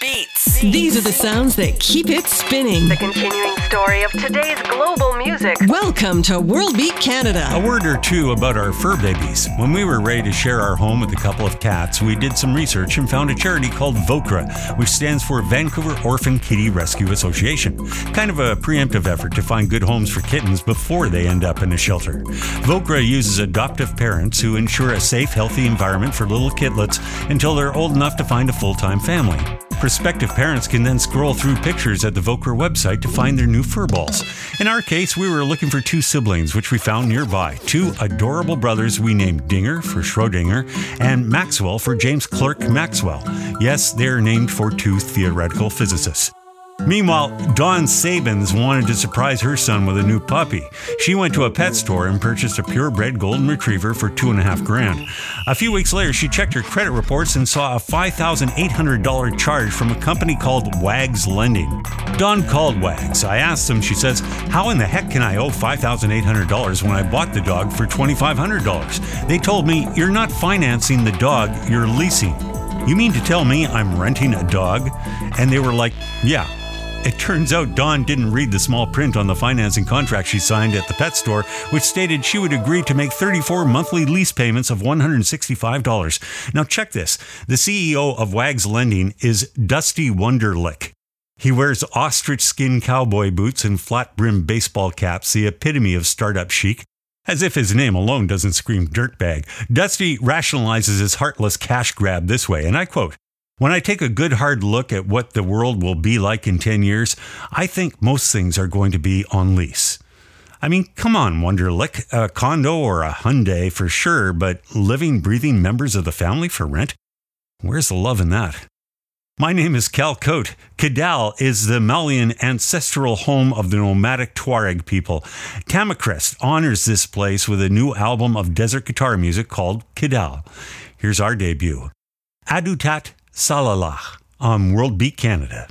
beats. These are the sounds that keep it spinning. The continuing story of today's global music. Welcome to World Beat Canada. A word or two about our fur babies. When we were ready to share our home with a couple of cats, we did some research and found a charity called VOCRA, which stands for Vancouver Orphan Kitty Rescue Association. Kind of a preemptive effort to find good homes for kittens before they end up in a shelter. VOCRA uses adoptive parents who ensure a safe, healthy environment for little kitlets until they're old enough to find a full-time family. Prospective parents can then scroll through pictures at the VOCRA website to find their new fur balls. In our case, we were looking for two siblings, which we found nearby. Two adorable brothers we named Dinger for Schrodinger and Maxwell for James Clerk Maxwell. Yes, they're named for two theoretical physicists. Meanwhile, Dawn Sabins wanted to surprise her son with a new puppy. She went to a pet store and purchased a purebred golden retriever for $2,500. A few weeks later, she checked her credit reports and saw a $5,800 charge from a company called Wags Lending. Dawn called Wags. I asked them, she says, how in the heck can I owe $5,800 when I bought the dog for $2,500? They told me, you're not financing the dog, you're leasing. You mean to tell me I'm renting a dog? And they were like, yeah. It turns out Dawn didn't read the small print on the financing contract she signed at the pet store, which stated she would agree to make 34 monthly lease payments of $165. Now check this. The CEO of Wags Lending is Dusty Wunderlich. He wears ostrich skin cowboy boots and flat-brimmed baseball caps, the epitome of startup chic. As if his name alone doesn't scream dirtbag, Dusty rationalizes his heartless cash grab this way, and I quote, "When I take a good hard look at what the world will be like in 10 years, I think most things are going to be on lease." I mean, come on, Wunderlich, a condo or a Hyundai for sure, but living, breathing members of the family for rent? Where's the love in that? My name is Cal Cote. Kidal is the Malian ancestral home of the nomadic Tuareg people. Tamacrest honors this place with a new album of desert guitar music called Kidal. Here's our debut. Adutat Salalah on World Beat Canada.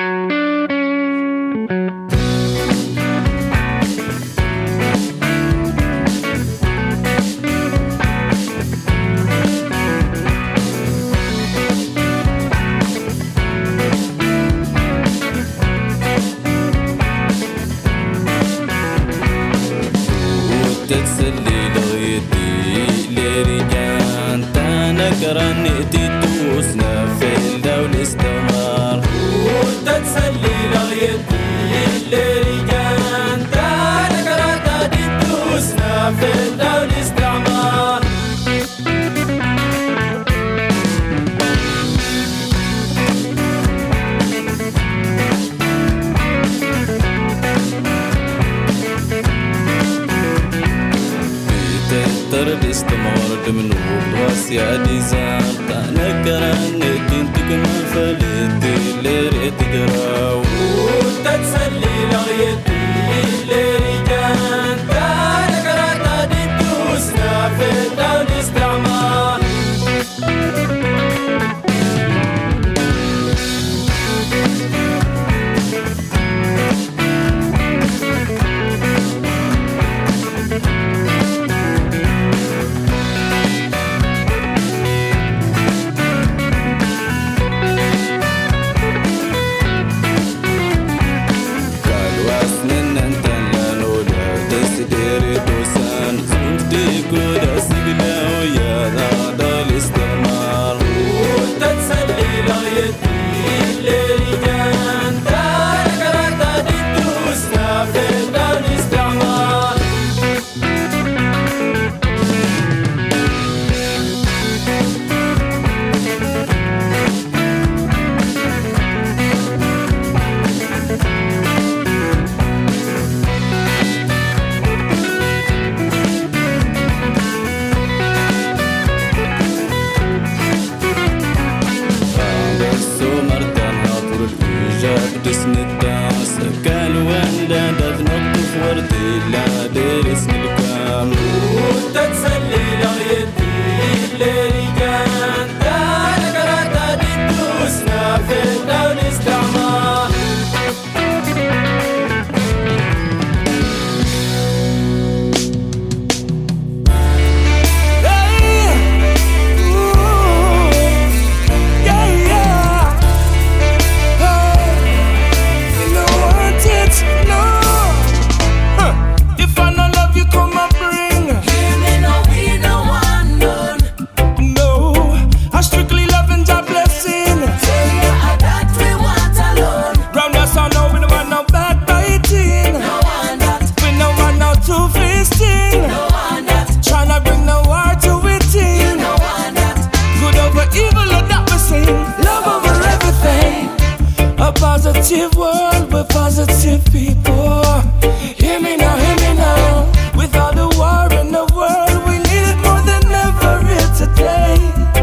تتسلي لغيتي لرجان تنكرن تدوسنا في الدولة استمر وتتسلي لغيتي لرجان تنكرن تدوسنا في الدولة استمر الاستمرار من راسي عديزان تنكرن تنتك ما فلتي لريت تقرا وتتسلي لغيتي لرجال تنكرن تدوسنا في الدولة استعمار positive world with positive people. Hear me now, hear me now. With all the war in the world, we need it more than ever here today.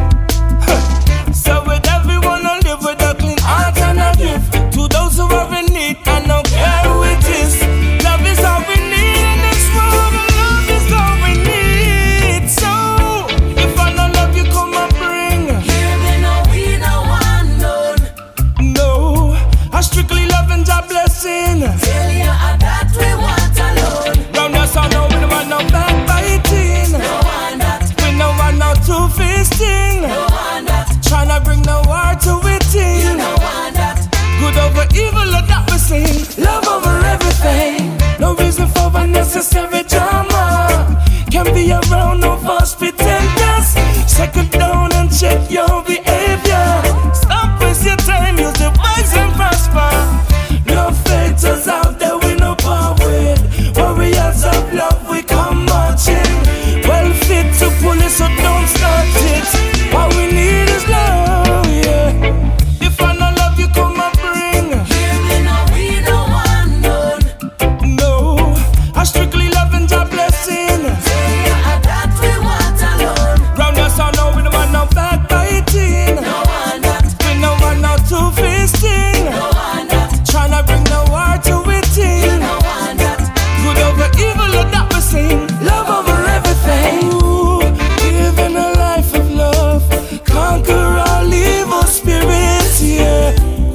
So with everyone who live with a clean heart and a gift to those who are in need, I don't care who it is. Love is all we need in this world, and love is all we need. So if I don't love you, come and bring. Hear me now, we no want none. No, I strictly love and job blessing. Tell you that we want alone. Round us all now, we don't want no backbiting. No want that. We don't want no two-fisting. No want that. Tryna bring no war to it. You no want that. Good over evil, or that we sing. Love over everything. No reason for unnecessary drama. Can be around no false pretenders. Settle down and check your behavior. Stop waste your time, use the wise and prosper. No faitors out there we no power with. Warriors of love we come marching. Well fit to pull it, so don't start it. All we need is love, yeah. If I no love you, come and bring. Hear me now, we no want none. No, I strictly love and job blessing. Tell you that we want alone. Round us all now, we don't want no backbiting. No want that. We don't want no two-fisting. No want that. Tryna bring no war to it. No want that. Good over evil, or that we sing. Love over everything. Ooh, living a life of love. Conquer all evil spirits, yeah.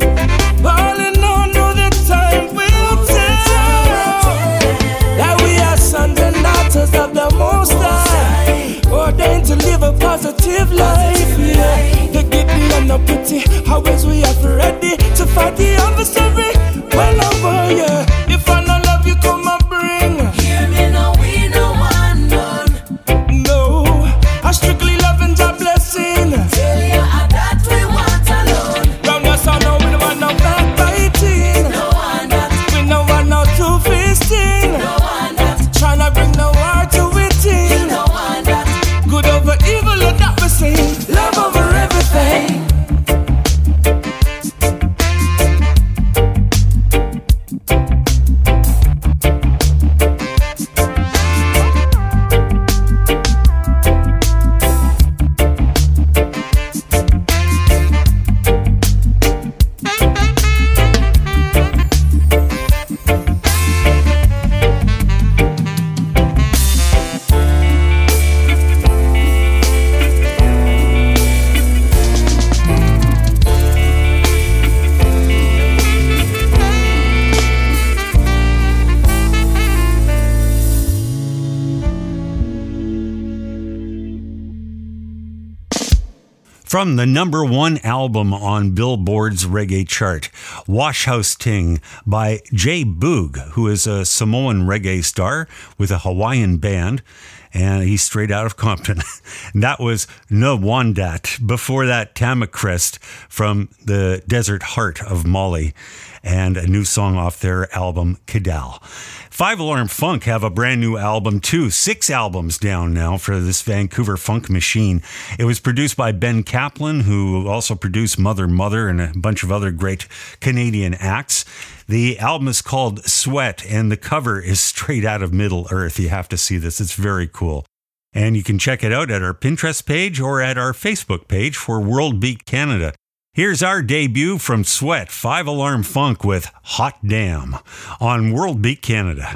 All in all, know the time will tell that we are sons and daughters of the Most High, ordained to live a positive life, yeah. The giddy and the pity, always we are ready to fight the adversary. Well over, yeah. If I no love you, come and bring. Hear me now, we no want none. No, I strictly love and job blessing. Tell you that we want alone. Round us all now, we don't want no backbiting. No want that. We don't want no two-fisting. No want that. Tryna bring no war to it. No want that. Good over evil, or that we sing. Love over everything. From the number one album on Billboard's reggae chart, Wash House Ting by Jay Boog, who is a Samoan reggae star with a Hawaiian band, and he's straight out of Compton. That was Nwandat. Before that, Tamacrest from the desert heart of Mali, and a new song off their album, Kidal. Five Alarm Funk have a brand new album too. 6 albums down now for this Vancouver funk machine. It was produced by Ben Kaplan, who also produced Mother Mother and a bunch of other great Canadian acts. The album is called Sweat, and the cover is straight out of Middle Earth. You have to see this. It's very cool. And you can check it out at our Pinterest page or at our Facebook page for World Beat Canada. Here's our debut from Sweat, 5 Alarm Funk with Hot Damn on World Beat Canada.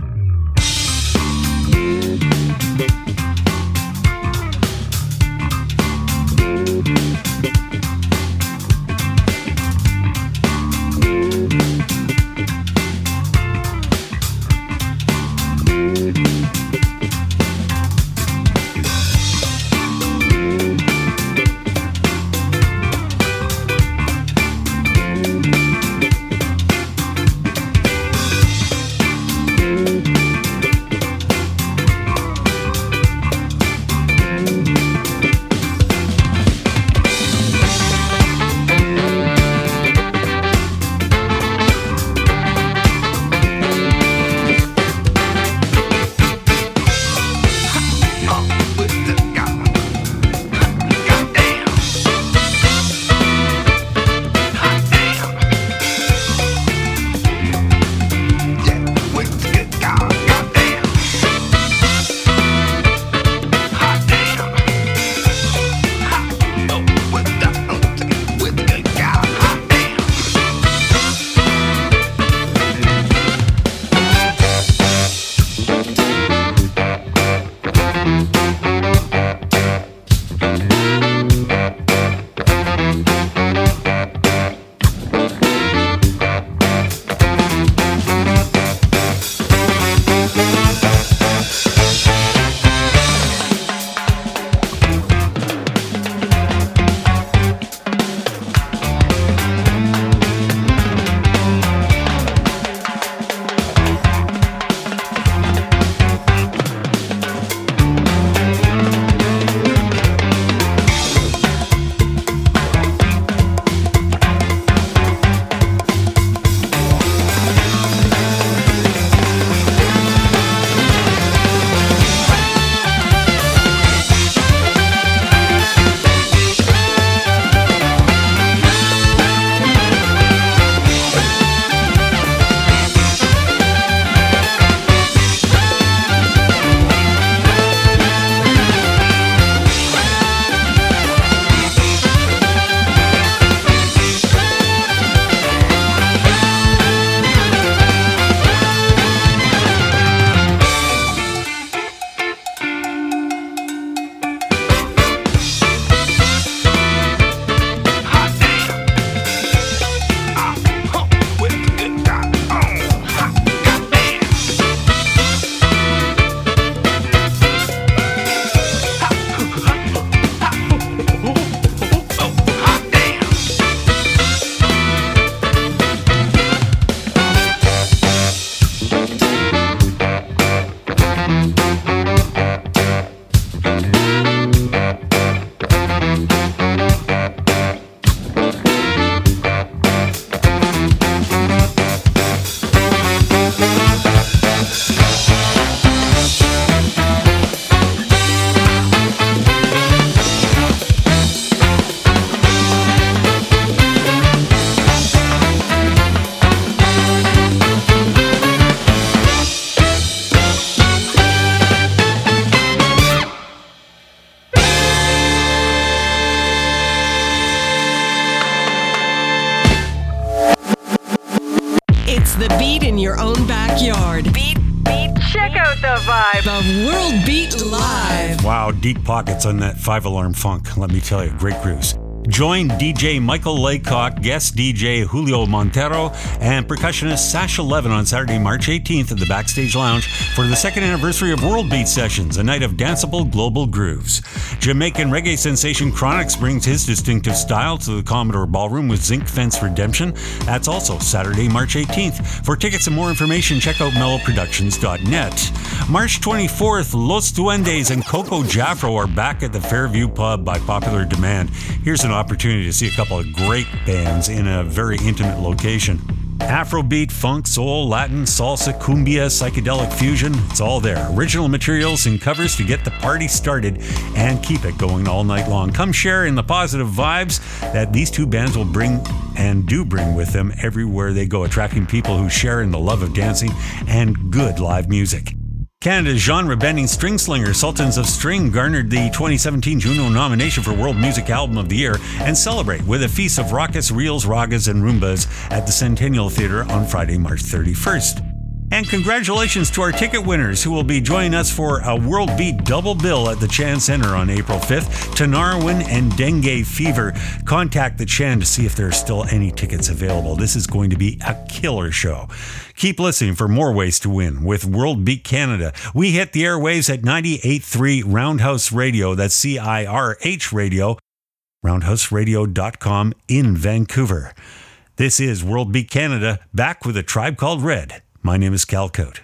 the beat in your own backyard. Beat. Check out the vibe. The World Beat Live. Wow, deep pockets on that 5-alarm funk. Let me tell you, great grooves. Join DJ Michael Laycock, guest DJ Julio Montero, and percussionist Sasha Levin on Saturday, March 18th at the Backstage Lounge for the second anniversary of World Beat Sessions, a night of danceable global grooves. Jamaican reggae sensation Chronix brings his distinctive style to the Commodore Ballroom with Zinc Fence Redemption. That's also Saturday, March 18th. For tickets and more information, check out mellowproductions.net. March 24th, Los Duendes and Coco Jaffro are back at the Fairview Pub by popular demand. Here's an opportunity to see a couple of great bands in a very intimate location. Afrobeat, funk, soul, Latin, salsa, cumbia, psychedelic fusion, it's all there. Original materials and covers to get the party started and keep it going all night long. Come share in the positive vibes that these two bands will bring and do bring with them everywhere they go, attracting people who share in the love of dancing and good live music. Canada's genre-bending string slinger Sultans of String garnered the 2017 Juno nomination for World Music Album of the Year and celebrate with a feast of raucous reels, ragas, and rumbas at the Centennial Theatre on Friday, March 31st. And congratulations to our ticket winners who will be joining us for a World Beat double bill at the Chan Center on April 5th. Tanarwin and Dengue Fever. Contact the Chan to see if there are still any tickets available. This is going to be a killer show. Keep listening for more ways to win with World Beat Canada. We hit the airwaves at 98.3 Roundhouse Radio. That's CIRH Radio. RoundhouseRadio.com in Vancouver. This is World Beat Canada, back with A Tribe Called Red. My name is Cal Cote.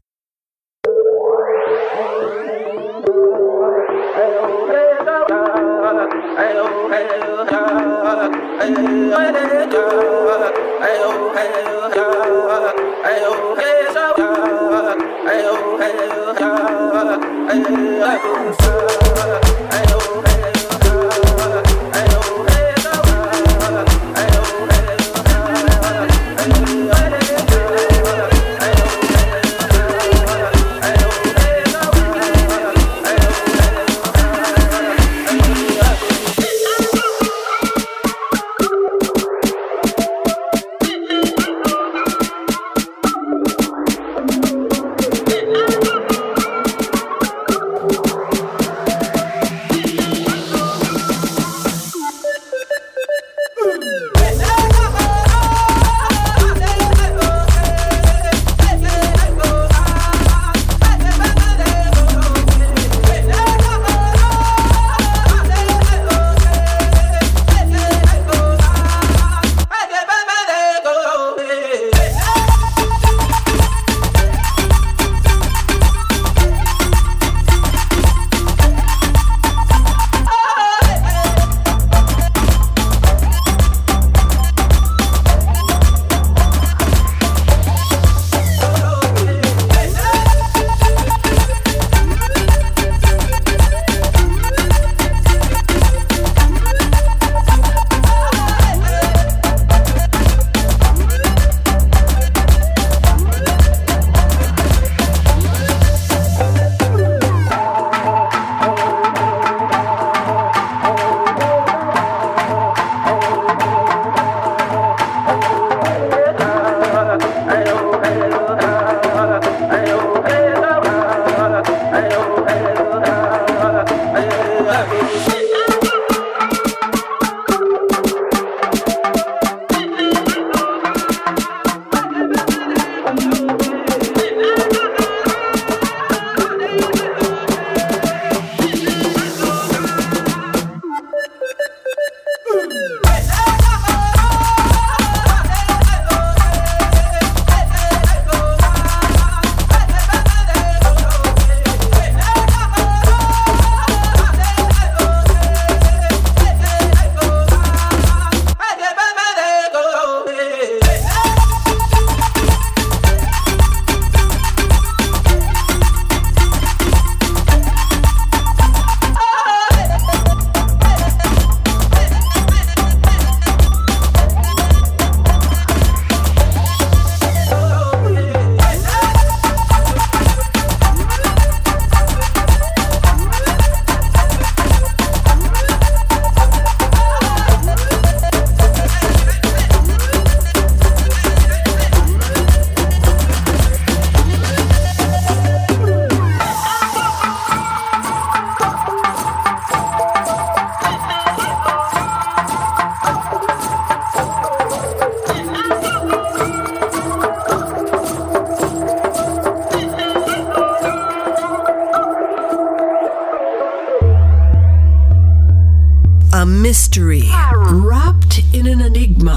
been an enigma.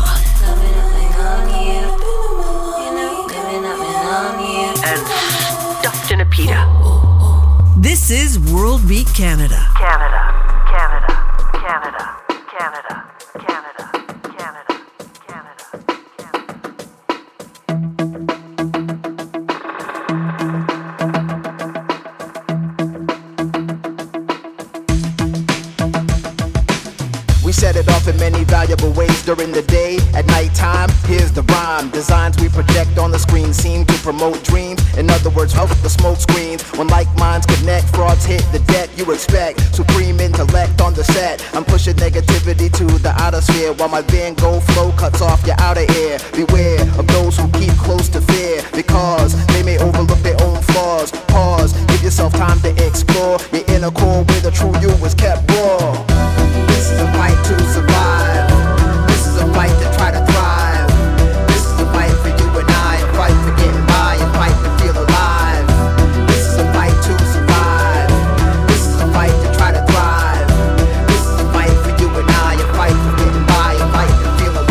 And stuffed in a pita. This is World Beat Canada. Canada, Canada, Canada, Canada, Canada, Canada, Canada, We set it off in many valuable ways during the day. At nighttime, here's the rhyme. Designs we project on the screen seem to promote dreams. In other words, help the smoke screens. When like minds connect, frauds hit the deck you expect. Supreme intellect on the set. I'm pushing negativity to the outer sphere, while my Van Gogh flow cuts off your outer ear. Beware of those who keep close to fear, because they may overlook their own flaws. Pause, give yourself time to explore your inner core where the true you is kept raw. This is a fight to survive. This is a fight to try to thrive. This is a fight for you and I, a fight for getting by, a fight to feel alive. This is a fight to survive. This is a fight to try to thrive. This is a fight for you and I, a fight for getting by, a fight to feel alive.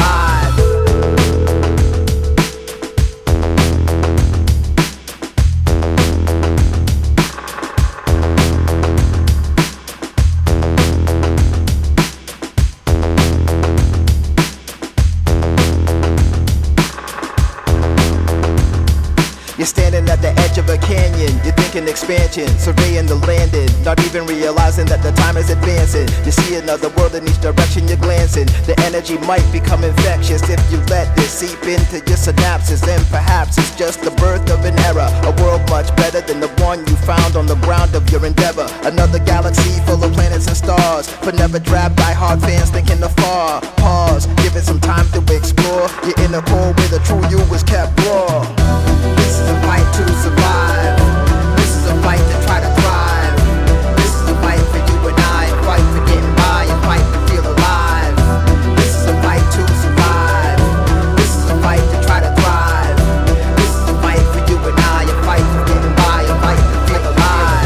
You're standing at the edge of a canyon, you're thinking expansion, surveying the landing, not even realizing that the time is advancing. You see another world in each direction you're glancing. The energy might become infectious if you let this seep into your synapses. Then perhaps it's just the birth of an era, a world much better than the one you found on the ground of your endeavor. Another galaxy full of planets and stars, but never drab die-hard fans thinking afar. Pause, give it some time to explore your inner core where the true you is kept raw. This is a fight to survive. This is a fight to try to thrive. This is a fight for you and I, a fight for getting by, a fight to feel alive. This is a fight to survive. This is a fight to try to thrive. This is a fight for you and I, a fight for getting by, a fight to feel alive.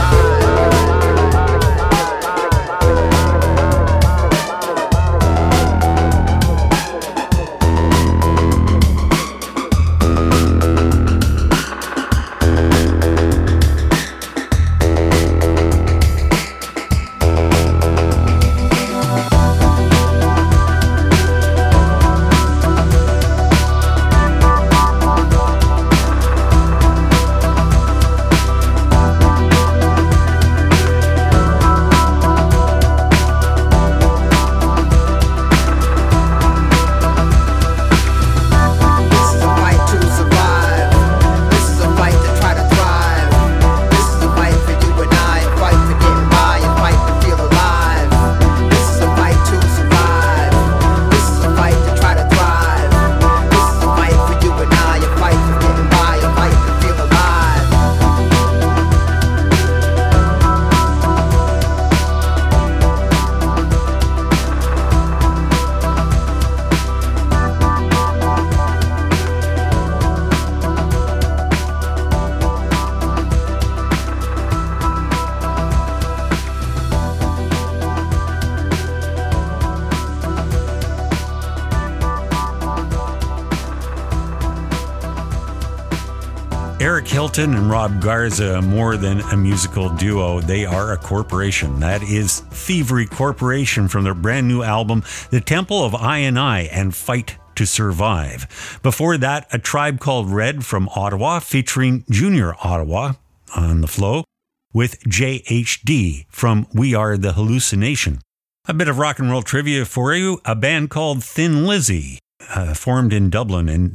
Eric Hilton and Rob Garza, more than a musical duo, they are a corporation. That is Thievery Corporation from their brand new album, The Temple of I and Fight to Survive. Before that, A Tribe Called Red from Ottawa, featuring Junior Ottawa on the flow, with JHD from We Are the Hallucination. A bit of rock and roll trivia for you. A band called Thin Lizzy, formed in Dublin in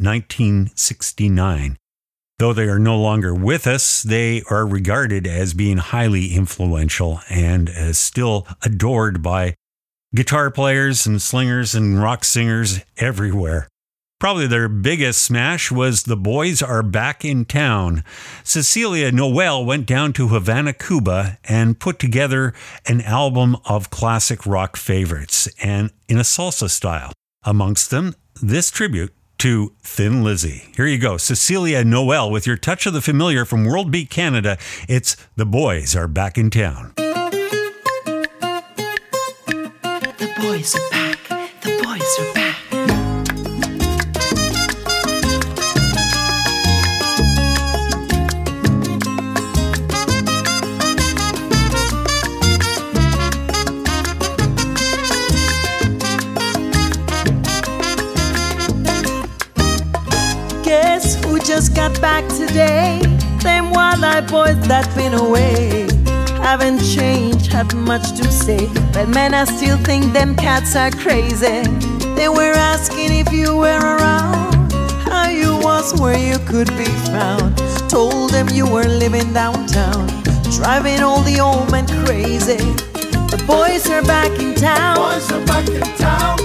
1969. Though they are no longer with us, they are regarded as being highly influential and still adored by guitar players and slingers and rock singers everywhere. Probably their biggest smash was The Boys Are Back in Town. Cecilia Noel went down to Havana, Cuba, and put together an album of classic rock favorites, and in a salsa style. Amongst them, this tribute to Thin Lizzy. Here you go, Cecilia Noel with your touch of the familiar from World Beat Canada. It's The Boys Are Back in Town. The boys are back. The boys are back. just got back today. Them wild-eyed boys that been away haven't changed, have much to say. But man, I still think them cats are crazy. They were asking if you were around, how you was, where you could be found. Told them you were living downtown, driving all the old men crazy. The boys are back in town. Boys are back in town.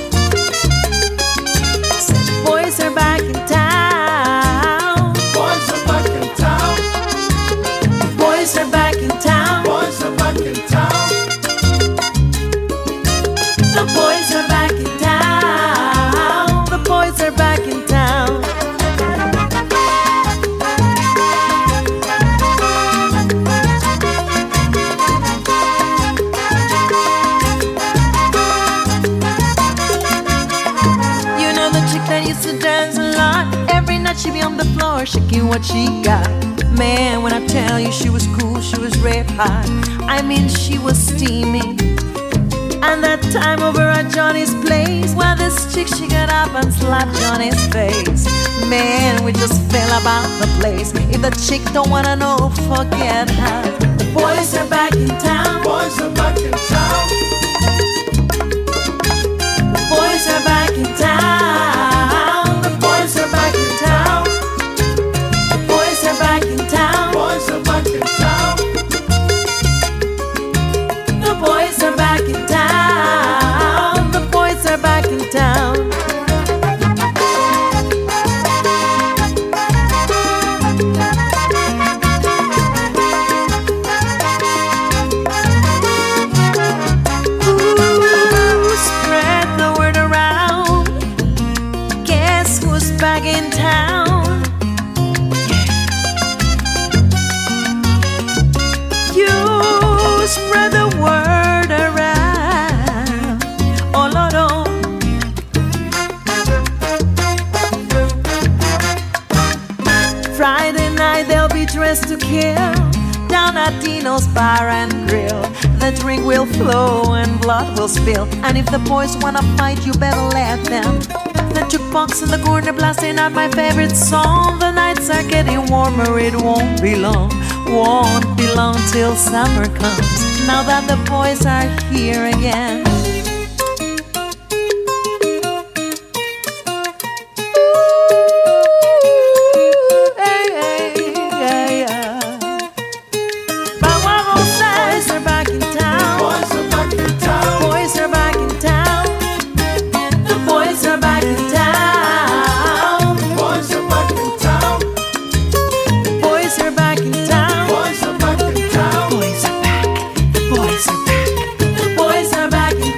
Said the boys are back in town. Boys are back in town. The boys are back in town. Boys are back in town. The boys are back in town. The boys are back in town. You know the chick that used to dance a lot. Every night she be on the floor shaking what she got. Man, when I tell you she was cool, she was red hot. I mean, she was steaming. And that time over at Johnny's place, well, this chick, she got up and slapped Johnny's face. Man, we just fell about the place. If the chick don't wanna know, forget her. The boys are back in town. Boys are back in town. The boys are back in town. The boys are back in town. The boys are back in town. Boys are back in town. The boys are back in town. The boys are back in town. Ooh, spread the word around. Guess who's back in town? You spread the word around. Oh Lord, oh. Friday night they'll be dressed to kill down at Dino's Bar and Grill. The drink will flow and blood will spill. And if the boys wanna fight, you better let them. The jukebox in the corner blasting out my favorite song. The nights are getting warmer, it won't be long. Won't be long till summer comes, now that the boys are here again. Ooh, hey, hey, hey, yeah. Boys are back in town. Boys are back in town. Boys are back in town. The boys are back in town. Boys are back in town. Boys are back in town. Boys are back in town. Boys are back. The boys are back. The boys are back in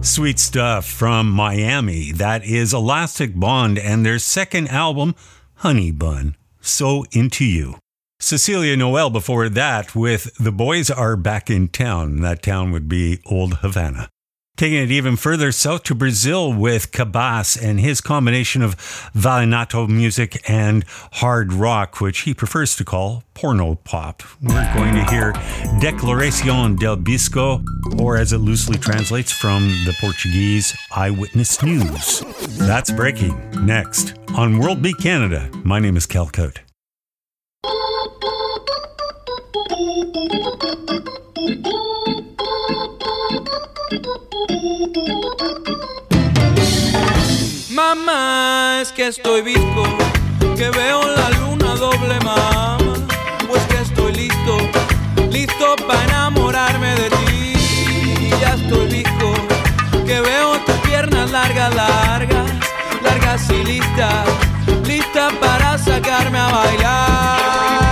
Sweet stuff from Miami. That is Elastic Bond and their second album, Honey Bun. So Into You. Cecilia Noel before that with The Boys Are Back in Town. That town would be Old Havana. Taking it even further south to Brazil with Cabas and his combination of vallenato music and hard rock, which he prefers to call porno pop. We're going to hear Declaración del Bisco, or as it loosely translates from the Portuguese, Eyewitness News. That's breaking next on World Beat Canada. My name is Cal Cote. Mamá, es que estoy visco, que veo la luna doble, mamá. Pues que estoy listo, listo para enamorarme de ti. Ya estoy visco, que veo tus piernas largas, largas, largas y listas, listas para sacarme a bailar.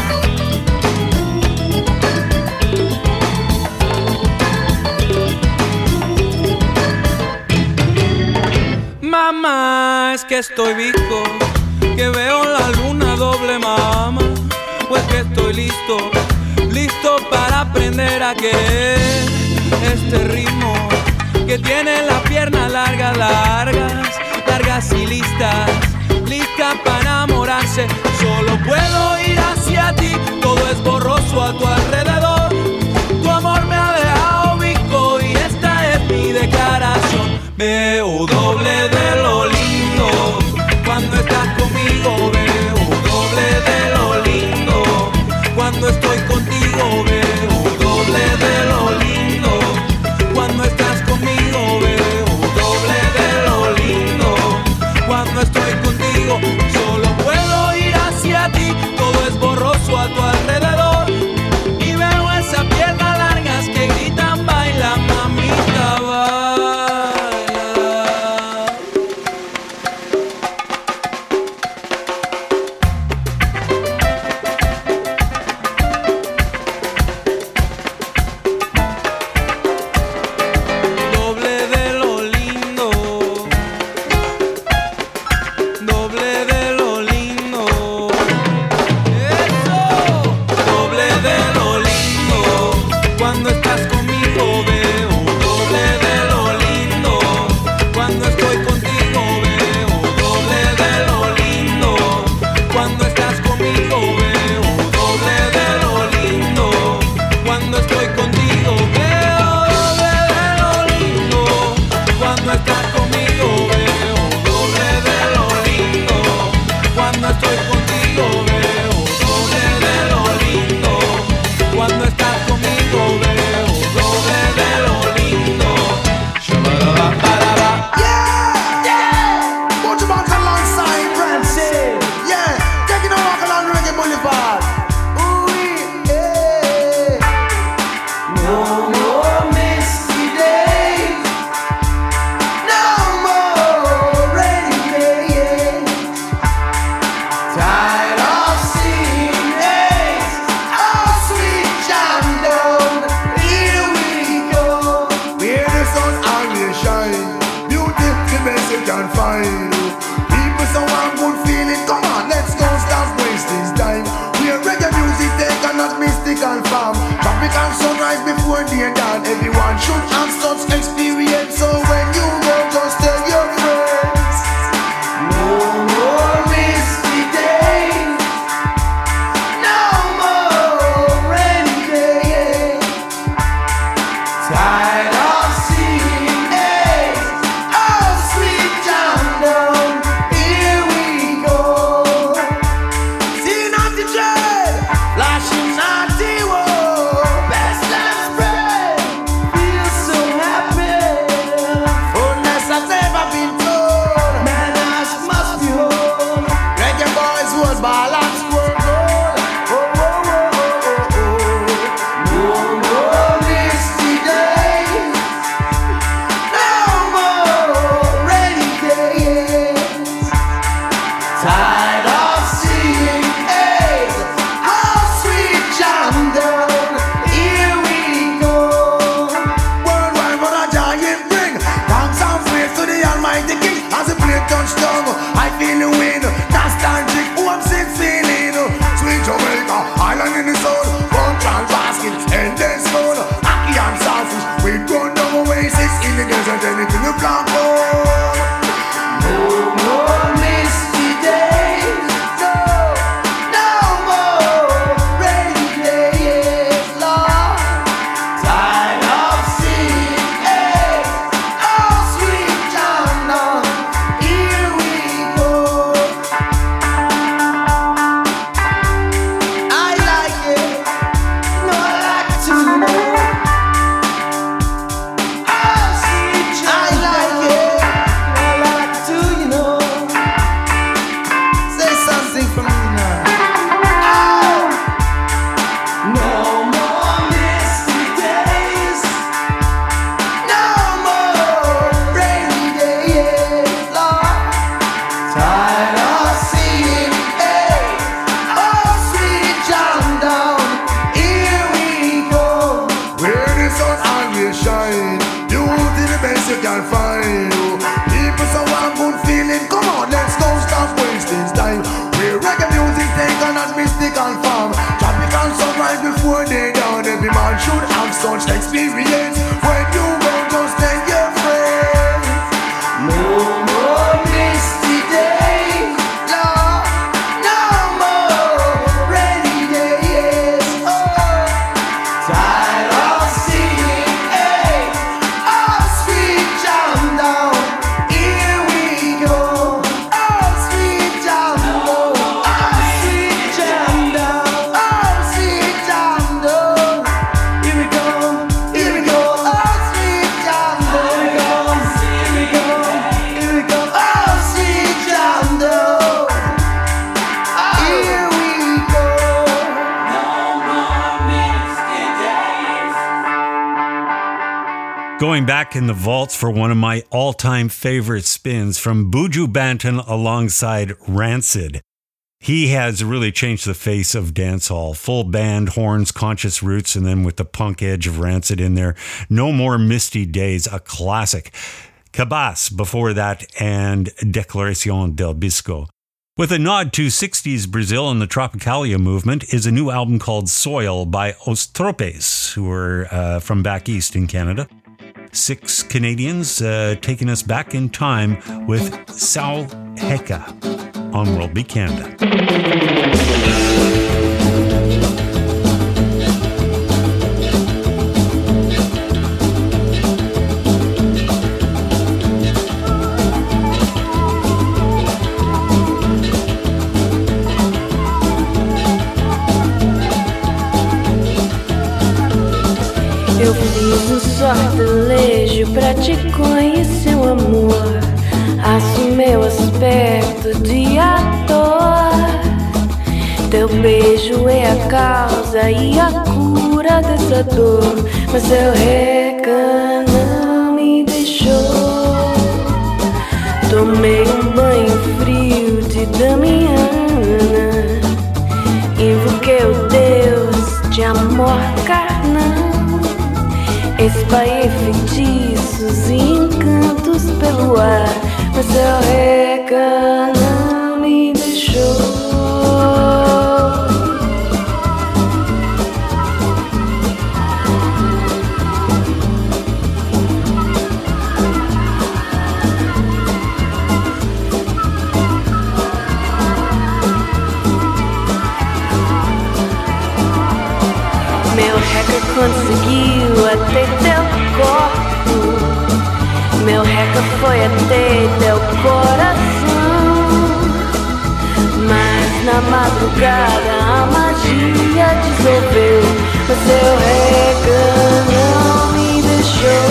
Mamá, es que estoy visco, que veo la luna doble, mamá. Pues que estoy listo, listo para aprender a querer este ritmo que tiene las piernas largas, largas, largas y listas, listas para enamorarse. Solo puedo ir hacia ti, todo es borroso a tu alrededor. Tu amor me ha dejado visco y esta es mi declaración. Veo doble de lo lindo cuando estás conmigo, veo doble de lo lindo cuando estoy contigo, veo doble de lo lindo cuando estás conmigo, veo doble de lo lindo cuando estoy contigo. Solo puedo ir hacia ti, todo es borroso a tu alrededor y veo esas piernas largas que gritan, baila, mamita, baila. can find you. People so want good feeling, come on, let's don't stop wasting time. We reggae music taken as mystical form. Tropical sunrise before they down. Every man should have such experience. When you go, just tell your friends. No more misty days, no, no more rainy days. Oh, tired of singing, hey, oh sweet jam down. Here we go, oh sweet jam down, oh sweet jam down, oh sweet jam down. Here we go, oh sweet jam down. Here we go, oh sweet jam down. Here we go. Going back in the vaults for one of my all-time favorite spins from Buju Banton alongside Rancid. He has really changed the face of dancehall. Full band, horns, conscious roots, and then with the punk edge of Rancid in there. No More Misty Days, a classic. Cabas before that, and Declaración del Bisco. With a nod to 60s Brazil and the Tropicalia movement is a new album called Soil by Os Tropes, who are from back east in Canada. 6 Canadians taking us back in time with Sao Heka on World Beat Canada. Eu fiz um sortilegio pra te conhecer, o amor. Assume meu aspecto de ator. Teu beijo é a causa e a cura dessa dor. Mas seu reca não me deixou. Tomei um banho frio de Damiana. Invoquei o Deus de amor carnal. Espalhei feitiços e encantos pelo ar. Mas seu reca não me deixou. Meu reca conseguiu até teu corpo. Meu reca foi até teu coração. Mas na madrugada a magia dissolveu. Mas seu reca não me deixou.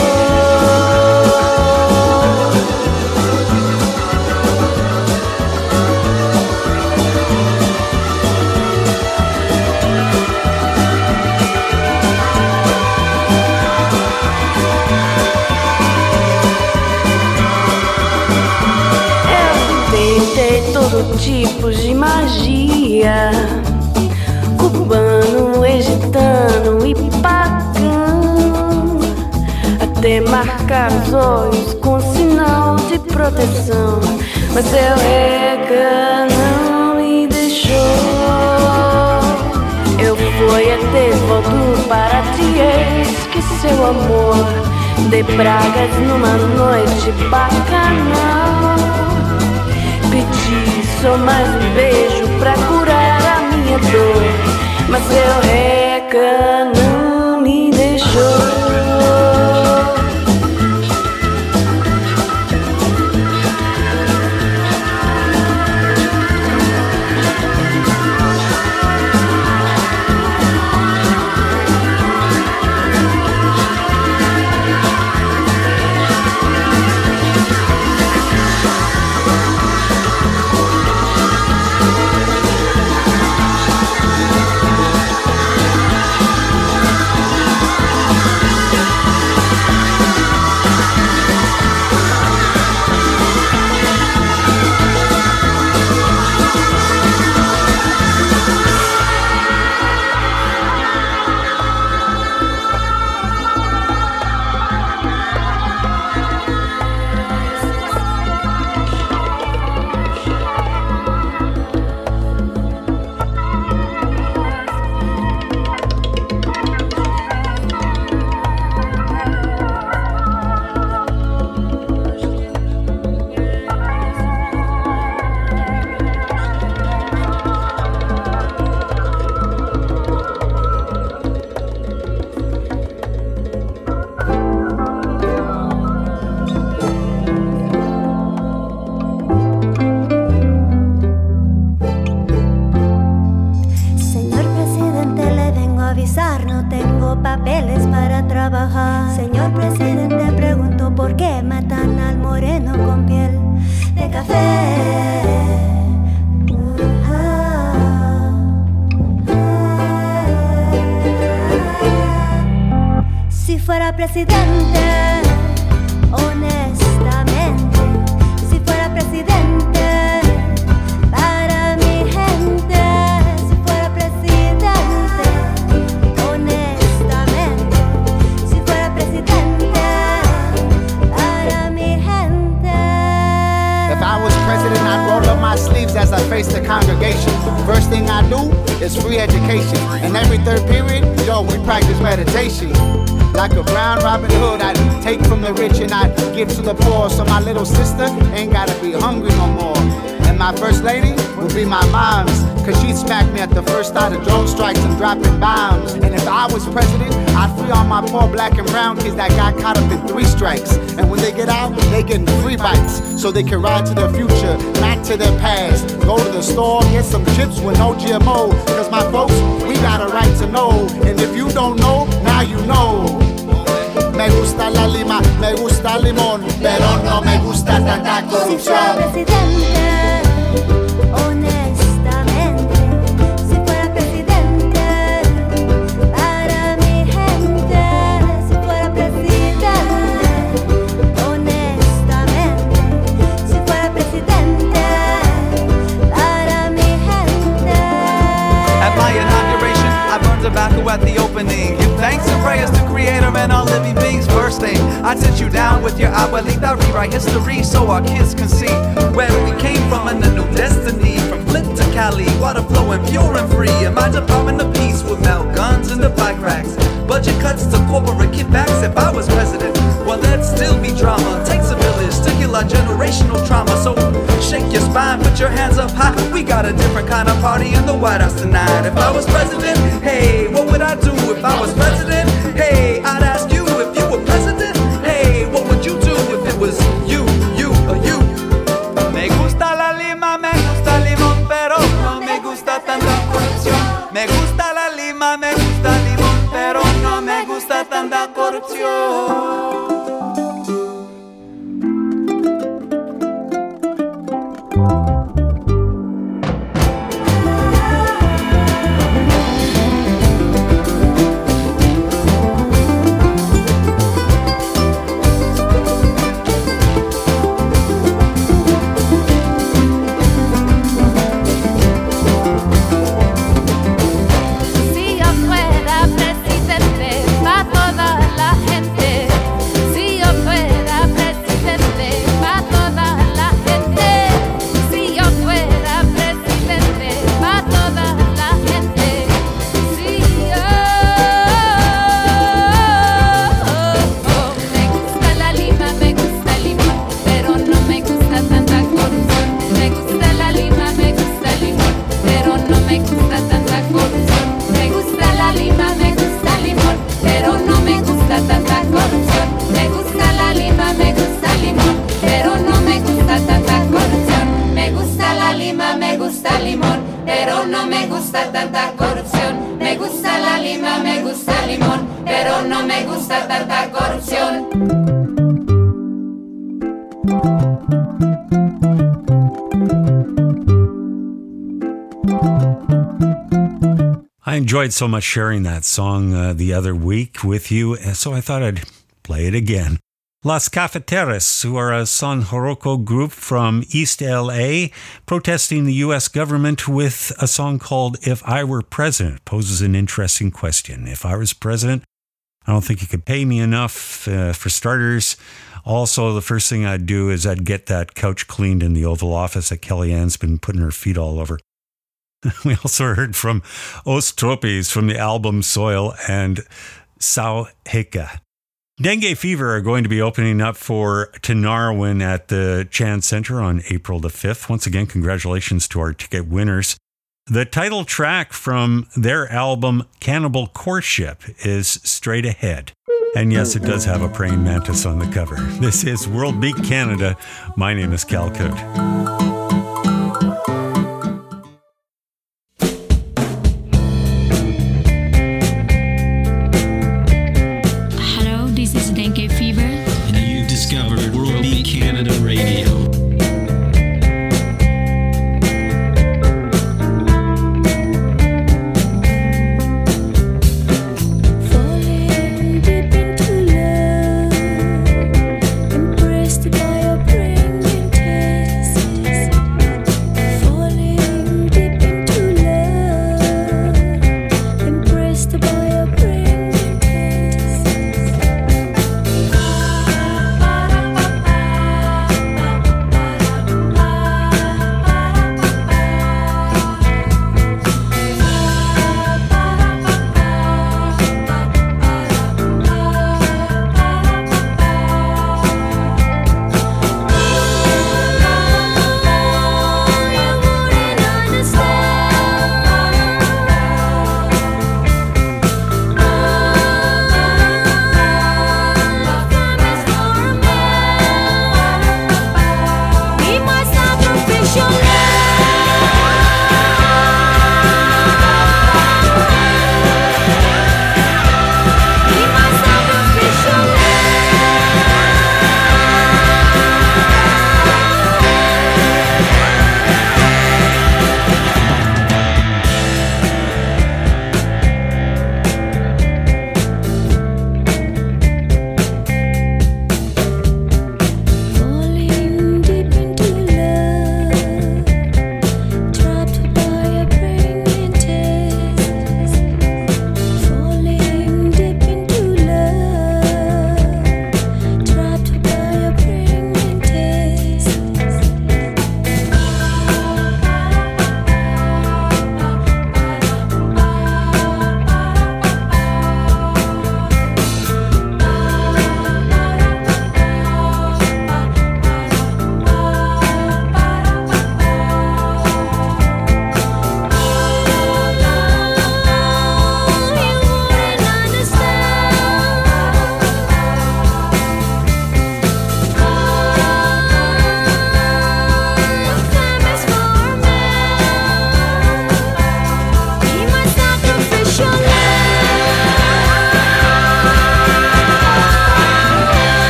Todo tipo de magia, cubano, egitano e pagão, até marcar os olhos com sinal de proteção. Mas seu reca não me deixou. Eu fui até volto para te esquecer o amor de pragas numa noite bacanal. Pedi só mais um beijo pra curar a minha dor. Mas seu reca não me deixou. presidente, honestamente, si fuera presidente, para mi gente, si fuera presidente, honestamente, si fuera presidente, para mi gente. If I was president, I'd roll up my sleeves as I face the congregation. First thing I do is free education. And every third period, yo, we practice meditation. Like a brown Robin Hood, I'd take from the rich and I'd give to the poor, so my little sister ain't gotta be hungry no more. And my first lady would be my mom's, cause she'd smack me at the first start of drone strikes and dropping bombs. And if I was president, I'd free all my poor black and brown kids that got caught up in 3 strikes. And when they get out, they get free bites, so they can ride to their future, not to their past. Go to the store, get some chips with no GMO, cause my folks, we got a right to know. And if you don't know, now you know. Me gusta la lima, me gusta el limón, pero no me gusta tanta corrupción. Si fuera presidente, honestamente, si fuera presidente, para mi gente, si fuera presidente, honestamente, si fuera presidente, para mi gente. At my inauguration, I burned tobacco at the opening. Give thanks and prayers to Creator and all living beings. First thing, I'd sit you down with your abuelita, rewrite history so our kids can see where we came from and the new destiny. From Flint to Cali, water flowing pure and free. And my Department of Peace would melt guns into bike racks. Budget cuts to corporate kickbacks. If I was president, well, there'd still be drama. Takes a village to kill our generational trauma. So shake your spine, put your hands up high. We got a different kind of party in the White House tonight. If I was president, hey, what would I do? If I was president, hey, I'd ask you if you were president. Hey, what would you do if it was you, or you? Me gusta la lima, me gusta el limón, pero no me gusta tanta corrupción. Me gusta la lima, me gusta el limón, pero no me gusta tanta corrupción. I enjoyed so much sharing that song the other week with you, so I thought I'd play it again. Las Cafeteras, who are a San Joroco group from East LA, protesting the U.S. government with a song called If I Were President. It poses an interesting question. If I was president, I don't think you could pay me enough, for starters. Also, the first thing I'd do is I'd get that couch cleaned in the Oval Office that Kellyanne's been putting her feet all over. We also heard from Os Tropes from the album Soil and Sao Heka. Dengue Fever are going to be opening up for Tinarwin at the Chan Center on April the 5th. Once again, congratulations to our ticket winners. The title track from their album Cannibal Courtship is Straight Ahead. And yes, it does have a praying mantis on the cover. This is World Beat Canada. My name is Cal Coot. Falling deep into love.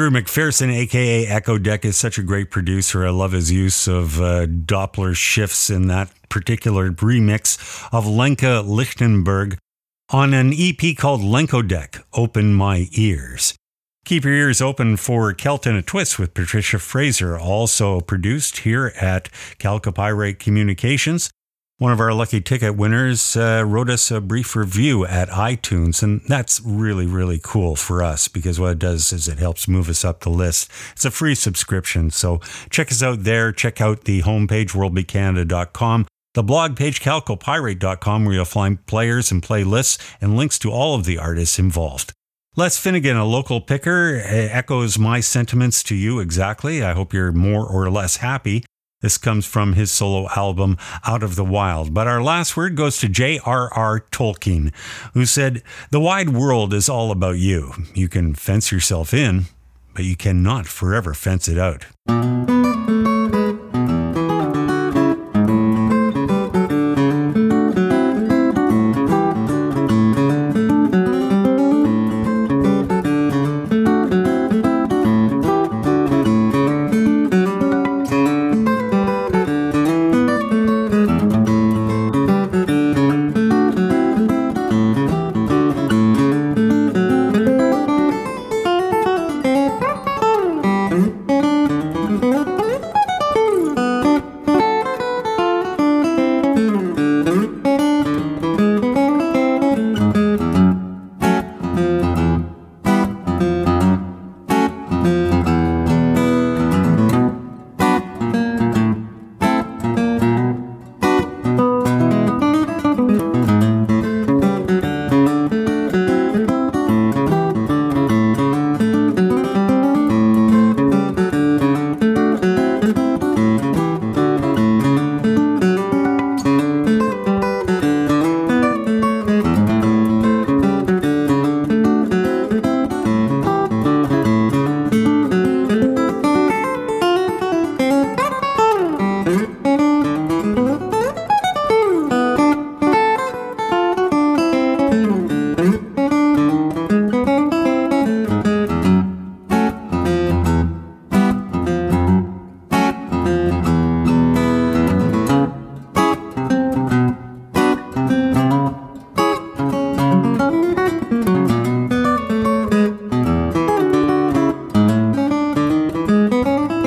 Andrew McPherson, aka Echo Deck, is such a great producer. I love his use of Doppler shifts in that particular remix of Lenka Lichtenberg on an EP called Lenko Deck, Open My Ears. Keep your ears open for Celt in a Twist with Patricia Fraser, also produced here at Calcopyrite Communications. One of our lucky ticket winners wrote us a brief review at iTunes, and that's really, really cool for us because what it does is it helps move us up the list. It's a free subscription, so check us out there. Check out the homepage, worldbeatcanada.com, the blog page, calcopyrate.com, where you'll find players and playlists and links to all of the artists involved. Les Finnegan, a local picker, echoes my sentiments to you exactly. I hope you're more or less happy. This comes from his solo album, Out of the Wild. But our last word goes to J.R.R. Tolkien, who said, "The wide world is all about you. You can fence yourself in, but you cannot forever fence it out."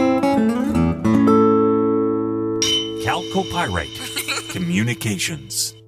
Calcopyrite Communications.